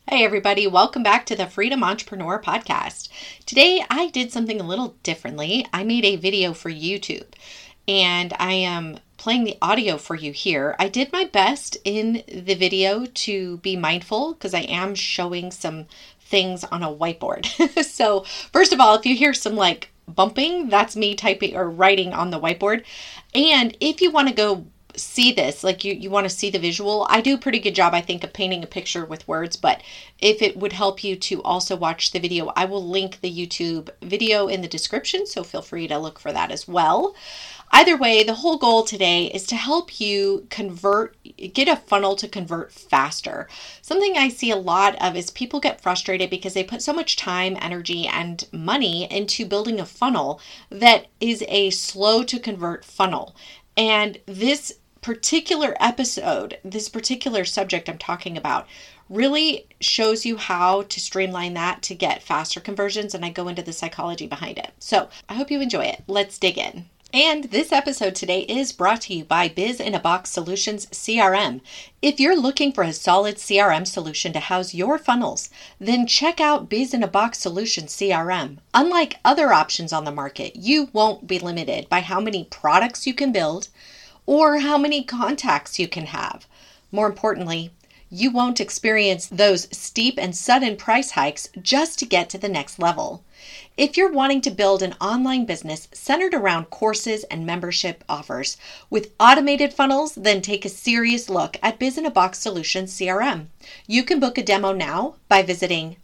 Hey everybody, welcome back to the Freedom Entrepreneur Podcast. Today I did something a little differently. I made a video for YouTube and I am playing the audio for you here. I did my best in the video to be mindful because I am showing some things on a whiteboard. So first of all, if you hear some bumping, that's me typing or writing on the whiteboard. And if you want to go see this, you want to see the visual, I do a pretty good job, I think, of painting a picture with words, but if it would help you to also watch the video, I will link the YouTube video in the description, so feel free to look for that as well. Either way, the whole goal today is to help you get a funnel to convert faster. Something I see a lot of is people get frustrated because they put so much time, energy, and money into building a funnel that is a slow to convert funnel. And this particular episode, this particular subject I'm talking about, really shows you how to streamline that to get faster conversions, and I go into the psychology behind it. So I hope you enjoy it. Let's dig in. And this episode today is brought to you by Biz in a Box Solutions CRM. If you're looking for a solid CRM solution to house your funnels, then check out Biz in a Box Solutions CRM. Unlike other options on the market, you won't be limited by how many products you can build or how many contacts you can have. More importantly, you won't experience those steep and sudden price hikes just to get to the next level. If you're wanting to build an online business centered around courses and membership offers with automated funnels, then take a serious look at Biz in a Box Solutions CRM. You can book a demo now by visiting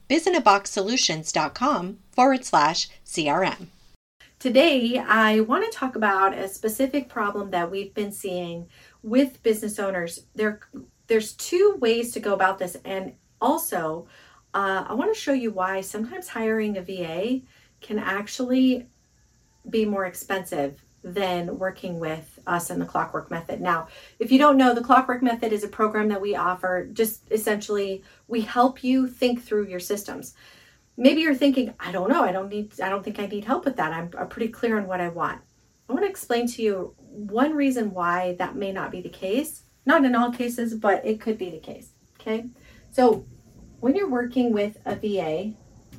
bizinaboxsolutions.com/CRM. Today, I want to talk about a specific problem that we've been seeing with business owners. There's two ways to go about this, and also I want to show you why sometimes hiring a VA can actually be more expensive than working with us in the Clockwork Method. Now, if you don't know, the Clockwork Method is a program that we offer. Just essentially, we help you think through your systems. Maybe you're thinking, I don't know, I don't think I need help with that. I'm pretty clear on what I want. I want to explain to you one reason why that may not be the case. Not in all cases, but it could be the case. Okay. So when you're working with a VA,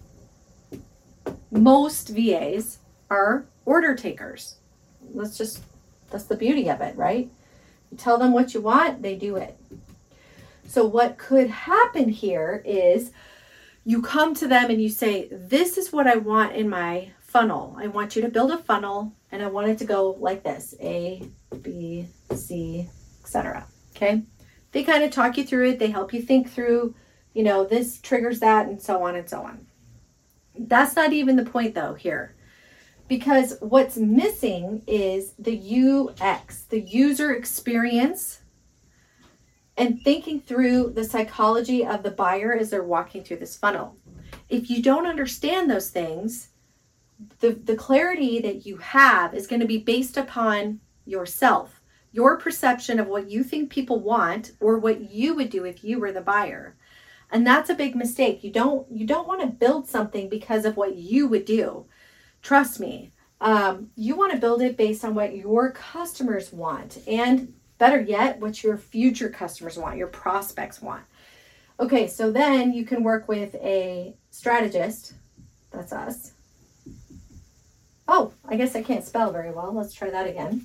most VAs are order takers. That's the beauty of it, right? You tell them what you want, they do it. So what could happen here is you come to them and you say, this is what I want in my funnel. I want you to build a funnel and I want it to go like this, A, B, C, etc. Okay. They kind of talk you through it. They help you think through, this triggers that and so on and so on. That's not even the point though here, because what's missing is the UX, the user experience, and thinking through the psychology of the buyer as they're walking through this funnel. If you don't understand those things, the clarity that you have is going to be based upon yourself, your perception of what you think people want or what you would do if you were the buyer. And that's a big mistake. You don't want to build something because of what you would do. Trust me. You want to build it based on what your customers want, and better yet, what your future customers want, your prospects want. Okay, so then you can work with a strategist. That's us. Oh, I guess I can't spell very well. Let's try that again.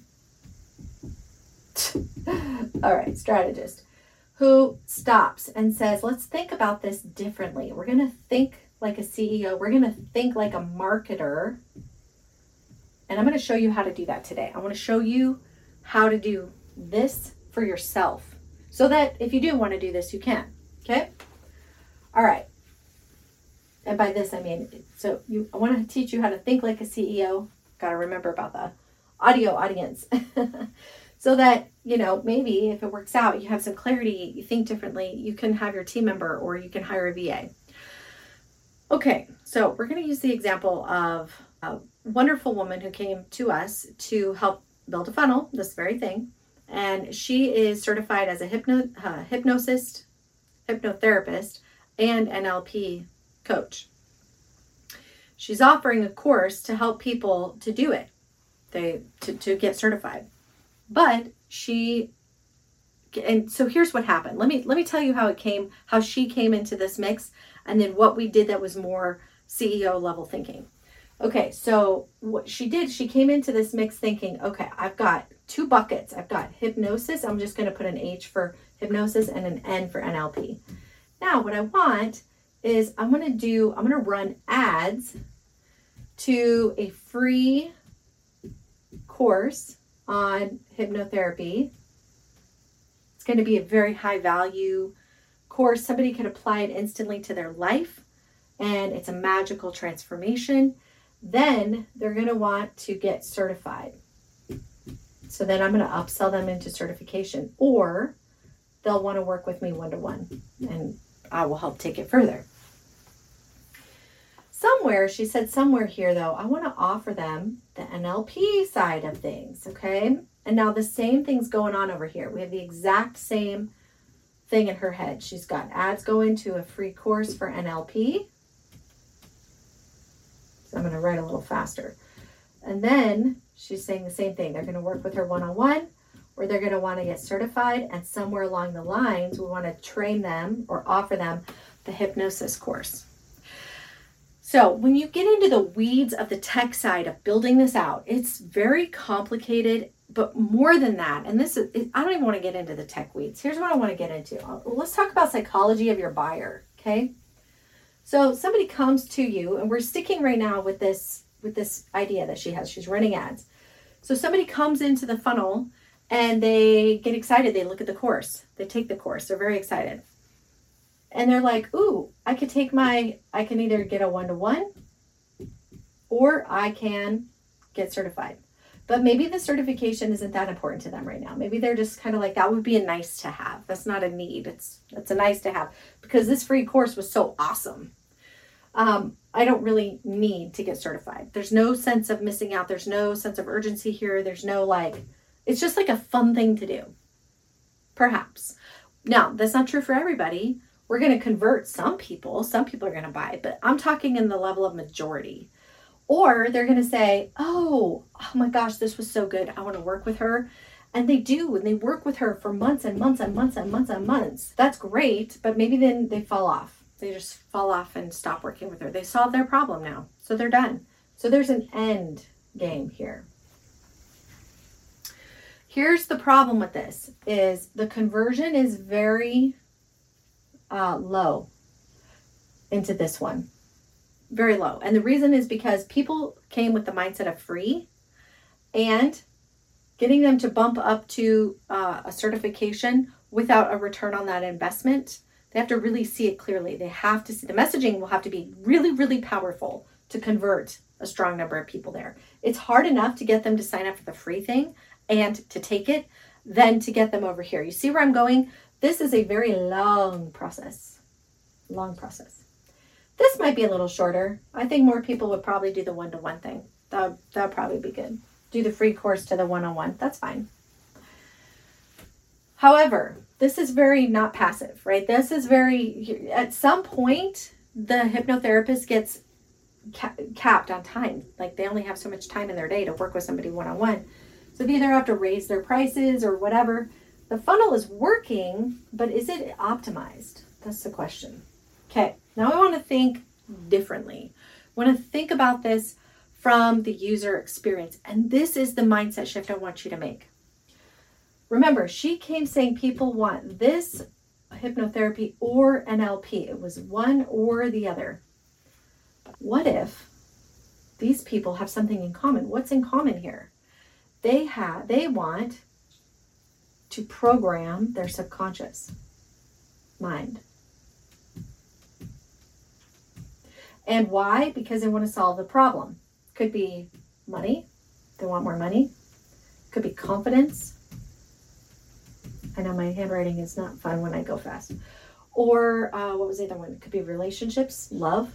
All right, strategist who stops and says, let's think about this differently. We're going to think like a CEO. We're going to think like a marketer. And I'm going to show you how to do that today. I want to show you how to do this for yourself so that if you do want to do this, you can. Okay? All right. And by this, I mean, I want to teach you how to think like a CEO. Got to remember about the audio audience. So that, maybe if it works out, you have some clarity, you think differently, you can have your team member or you can hire a VA. Okay, so we're going to use the example of a wonderful woman who came to us to help build a funnel, this very thing. And she is certified as a hypnotherapist, and NLP coach. She's offering a course to help people to do it, to get certified. But she And so here's what happened. Let me tell you how she came into this mix, and then what we did that was more CEO level thinking. Okay, so what she did, she came into this mix thinking, okay, I've got 2 buckets. I've got hypnosis. I'm just going to put an H for hypnosis and an N for NLP. Now, what I want is I'm going to run ads to a free course on hypnotherapy. It's going to be a very high value course. Somebody could apply it instantly to their life, and it's a magical transformation. Then they're going to want to get certified. So then I'm going to upsell them into certification, or they'll want to work with me one-to-one, and I will help take it further. She said somewhere here though, I want to offer them the NLP side of things. Okay. And now the same thing's going on over here. We have the exact same thing in her head. She's got ads going to a free course for NLP. So I'm going to write a little faster. And then she's saying the same thing. They're going to work with her one-on-one, or they're going to want to get certified. And somewhere along the lines, we want to train them or offer them the hypnosis course. So when you get into the weeds of the tech side of building this out, it's very complicated, but more than that, and I don't even want to get into the tech weeds. Here's what I want to get into. Let's talk about psychology of your buyer, okay? So somebody comes to you, and we're sticking right now with this idea that she has. She's running ads. So somebody comes into the funnel, and they get excited. They look at the course. They take the course. They're very excited. And they're like, ooh, I can either get a one-to-one, or I can get certified. But maybe the certification isn't that important to them right now. Maybe they're just kind of like, that would be a nice to have. That's not a need. It's a nice to have, because this free course was so awesome. I don't really need to get certified. There's no sense of missing out. There's no sense of urgency here. There's no it's just like a fun thing to do. Perhaps. Now, that's not true for everybody. We're going to convert some people. Some people are going to buy, but I'm talking in the level of majority. Or they're going to say, oh my gosh, this was so good. I want to work with her. And they do, and they work with her for months and months and months and months and months. That's great, but maybe then they fall off. They just fall off and stop working with her. They solved their problem now, so they're done. So there's an end game here. Here's the problem with this, is the conversion is very low into this one. Very low. And the reason is because people came with the mindset of free, and getting them to bump up to a certification without a return on that investment, they have to really see it clearly. They have to see, the messaging will have to be really, really powerful to convert a strong number of people there. It's hard enough to get them to sign up for the free thing and to take it, than to get them over here. You see where I'm going? This is a very long process. Long process. This might be a little shorter. I think more people would probably do the one-to-one thing. That'd probably be good. Do the free course to the one-on-one. That's fine. However, this is very not passive, right? This is very, at some point, the hypnotherapist gets capped on time. Like, they only have so much time in their day to work with somebody one-on-one. So they either have to raise their prices or whatever. The funnel is working, but is it optimized? That's the question. Okay, now I want to think differently. I want to think about this from the user experience. And this is the mindset shift I want you to make. Remember, she came saying people want this hypnotherapy or NLP. It was one or the other. What if these people have something in common? What's in common here? They want to program their subconscious mind. And why? Because they want to solve the problem. Could be money. They want more money. Could be confidence. I know my handwriting is not fun when I go fast. Or what was the other one? It could be relationships, love.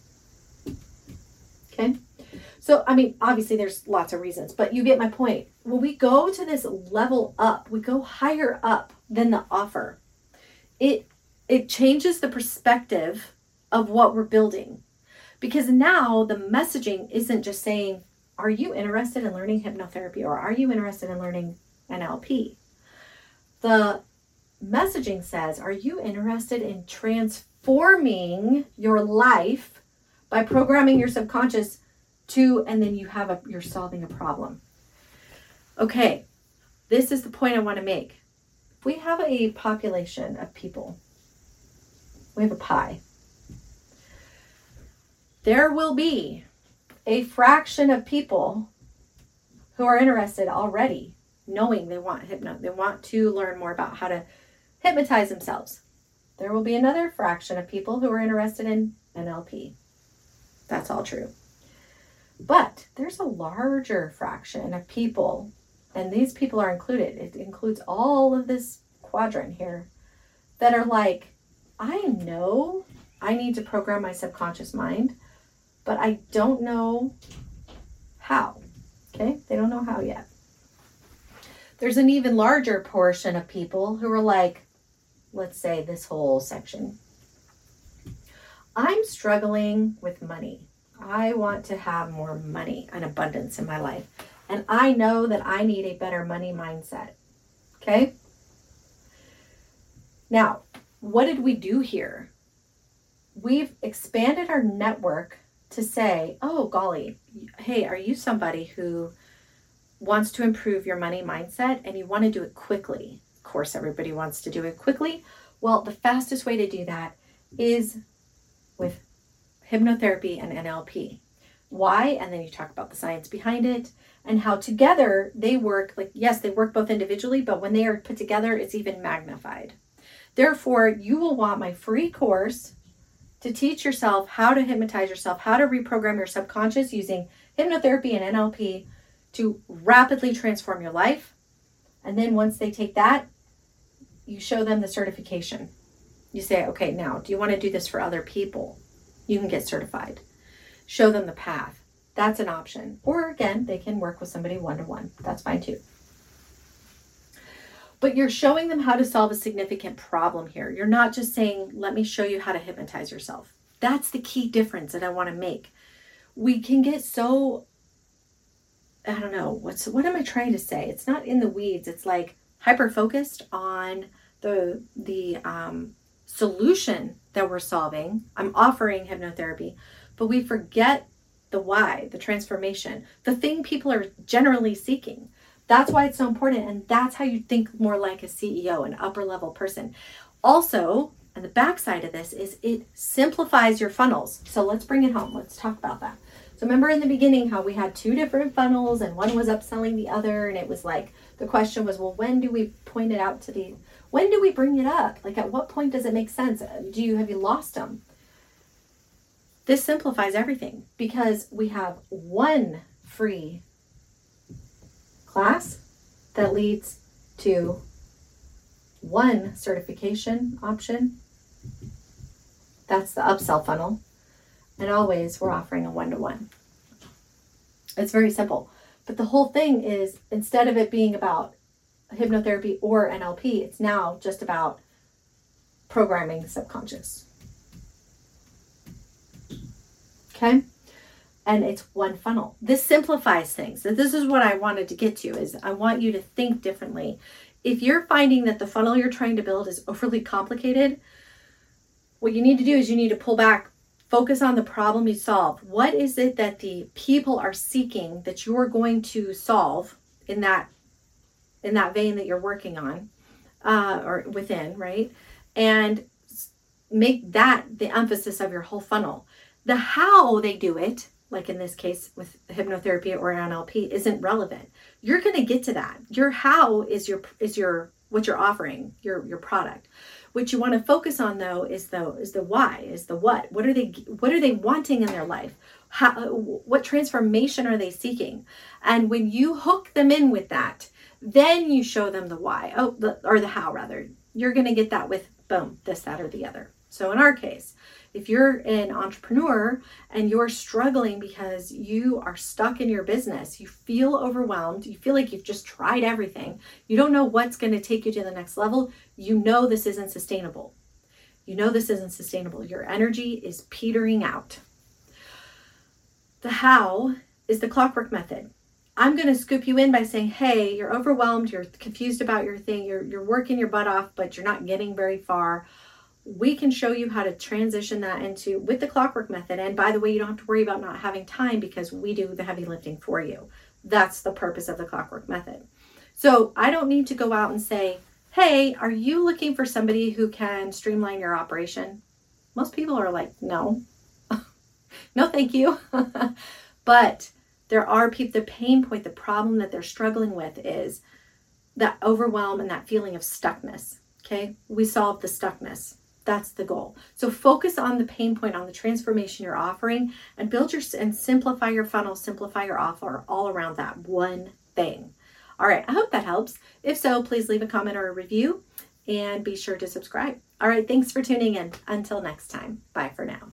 Okay. So, I mean, obviously there's lots of reasons, but you get my point. When we go to this level up, we go higher up than the offer. It changes the perspective of what we're building. Because now the messaging isn't just saying, are you interested in learning hypnotherapy, or are you interested in learning NLP? The messaging says, are you interested in transforming your life by programming your subconscious to, and then you're solving a problem. Okay, this is the point I want to make. If we have a population of people, we have a pie. There will be a fraction of people who are interested already, knowing they want they want to learn more about how to hypnotize themselves. There will be another fraction of people who are interested in NLP. That's all true. But there's a larger fraction of people, and these people are included. It includes all of this quadrant here that are like, I know I need to program my subconscious mind, but I don't know how. Okay? They don't know how yet. There's an even larger portion of people who are like, let's say this whole section. I'm struggling with money. I want to have more money and abundance in my life. And I know that I need a better money mindset. Okay? Now, what did we do here? We've expanded our network to say, oh, golly, hey, are you somebody who wants to improve your money mindset and you want to do it quickly? Of course, everybody wants to do it quickly. Well, the fastest way to do that is with hypnotherapy and NLP. Why? And then you talk about the science behind it and how together they work. Like, yes, they work both individually, but when they are put together, it's even magnified. Therefore, you will want my free course to teach yourself how to hypnotize yourself, how to reprogram your subconscious using hypnotherapy and NLP to rapidly transform your life. And then once they take that, you show them the certification. You say, okay, now, do you want to do this for other people? You can get certified. Show them the path. That's an option. Or again, they can work with somebody one-to-one. That's fine too. But you're showing them how to solve a significant problem here. You're not just saying, let me show you how to hypnotize yourself. That's the key difference that I want to make. We can get so, I don't know, what am I trying to say? It's not in the weeds. It's like hyper-focused on the solution that we're solving. I'm offering hypnotherapy, but we forget the why, the transformation, the thing people are generally seeking. That's why it's so important. And that's how you think more like a CEO, an upper level person. Also, and the backside of this is it simplifies your funnels. So let's bring it home. Let's talk about that. So remember in the beginning how we had two different funnels and one was upselling the other. And it was like, the question was, well, when do we point it out to when do we bring it up? Like at what point does it make sense? Have you lost them? This simplifies everything because we have one free class that leads to one certification option. That's the upsell funnel. And always we're offering a one-to-one. It's very simple. But the whole thing is, instead of it being about hypnotherapy or NLP, it's now just about programming the subconscious. Okay? And it's one funnel. This simplifies things. So this is what I wanted to get to, is I want you to think differently. If you're finding that the funnel you're trying to build is overly complicated, what you need to do is you need to pull back, focus on the problem you solve. What is it that the people are seeking that you're going to solve in that vein that you're working on or within, right? And make that the emphasis of your whole funnel. The how they do it, like in this case with hypnotherapy or NLP, isn't relevant. You're going to get to that. Your how is your what you're offering, your product. What you want to focus on though is the why, is the what. What are they wanting in their life? What transformation are they seeking? And when you hook them in with that, then you show them the why, or the how rather. You're going to get that with boom, this, that, or the other. So in our case, if you're an entrepreneur and you're struggling because you are stuck in your business, you feel overwhelmed, you feel like you've just tried everything, you don't know what's going to take you to the next level, you know this isn't sustainable. Your energy is petering out. The how is the clockwork method. I'm going to scoop you in by saying, hey, you're overwhelmed, you're confused about your thing, you're working your butt off, but you're not getting very far. We can show you how to transition that into with the clockwork method. And by the way, you don't have to worry about not having time because we do the heavy lifting for you. That's the purpose of the clockwork method. So I don't need to go out and say, hey, are you looking for somebody who can streamline your operation? Most people are like, no, no, thank you. But there are people, the pain point, the problem that they're struggling with is that overwhelm and that feeling of stuckness. Okay. We solve the stuckness. That's the goal. So focus on the pain point, on the transformation you're offering, and and simplify your funnel, simplify your offer all around that one thing. All right. I hope that helps. If so, please leave a comment or a review and be sure to subscribe. All right. Thanks for tuning in. Until next time. Bye for now.